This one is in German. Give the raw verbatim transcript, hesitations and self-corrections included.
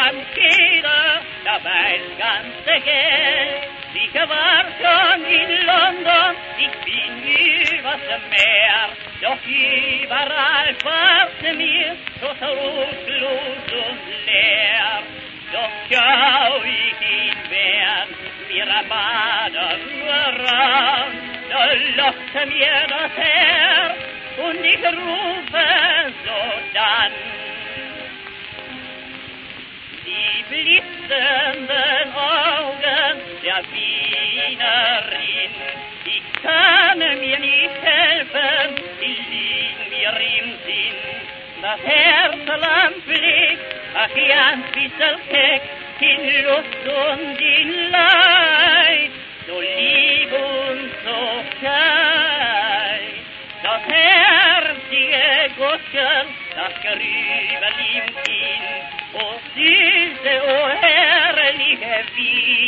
ganz jeder dabei das ganze Geld. Ich war schon in London, ich bin übers Meer, doch überall war mir so trostlos und leer. Doch schau ich ihn wert, mir am Bader nur an, da lockt mir das Herz und ich rufe so dann. Die blitzenden Augen der Wienerin, ich kann mir nicht helfen, die liegen mir im Sinn. Das Herzlein blickt, ach ja, ein bisschen keck, in Lust und in Leid, so lieb und so kalt. Das herzige Gottchen, das Grübel im Kinn, o süße, o herrliche Wien.